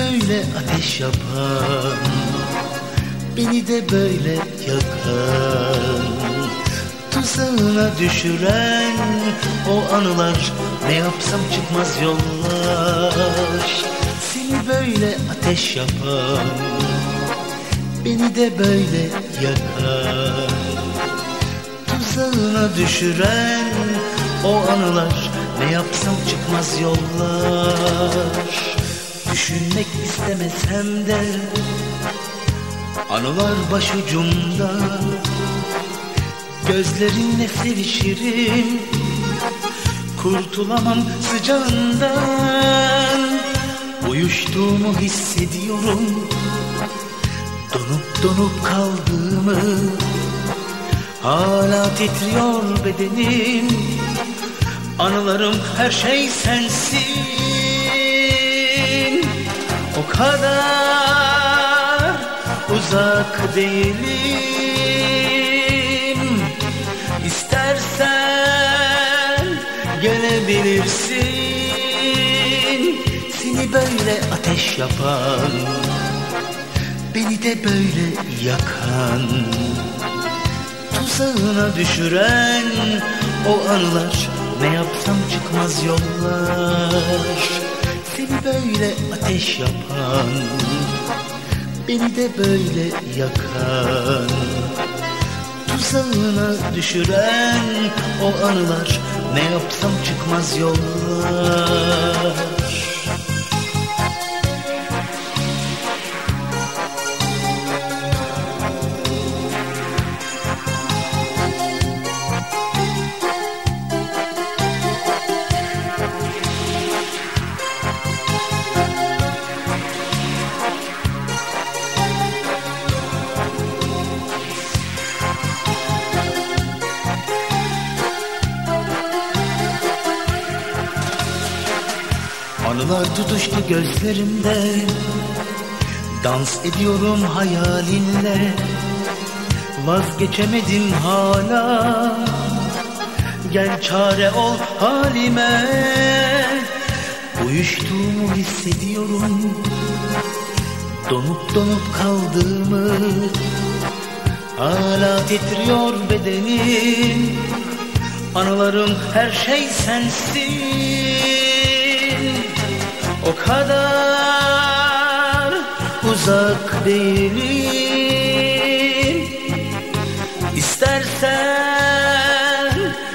böyle ateş yapan, beni de böyle yakan, tuzağına düşüren o anılar, ne yapsam çıkmaz yollar. Seni böyle ateş yapan, beni de böyle yakan, tuzağına düşüren o anılar, ne yapsam çıkmaz yollar. Düşünmek istemesem de anılar başucumda, gözlerinle sevişirim, kurtulamam sıcağından. Uyuştuğumu hissediyorum, donup donup kaldığımı, hala titriyor bedenim. Anılarım her şey sensin, o kadar uzak değilim. İstersen gelebilirsin. Seni böyle ateş yapan, beni de böyle yakan, tuzağına düşüren o anılar, ne yapsam çıkmaz yollar. Seni böyle ateş yapan, beni de böyle yakan, tuzağına düşüren o anılar, ne yapsam çıkmaz yollar. Anılar tutuştu gözlerimde, dans ediyorum hayalinle, vazgeçemedim hala. Gel çare ol halime, uyuştuğumu hissediyorum, donup donup kaldığımı, hala titriyor bedenim. Anılarım her şey sensin, o kadar uzak değilim. İstersen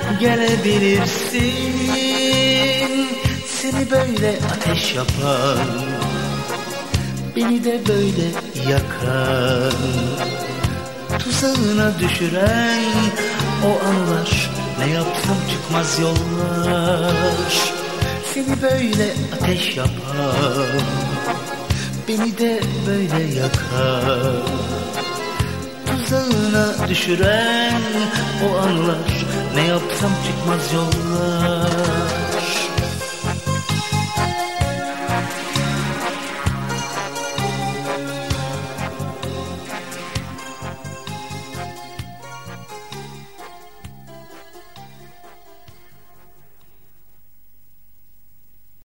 gelebilirsin. Seni böyle ateş yapan, beni de böyle yakan, tuzağına düşüren o anılar, ne yapsam çıkmaz yollar. Seni böyle ateş yapan, beni de böyle yakan, tuzağına düşüren o anılar, ne yapsam çıkmaz yollar.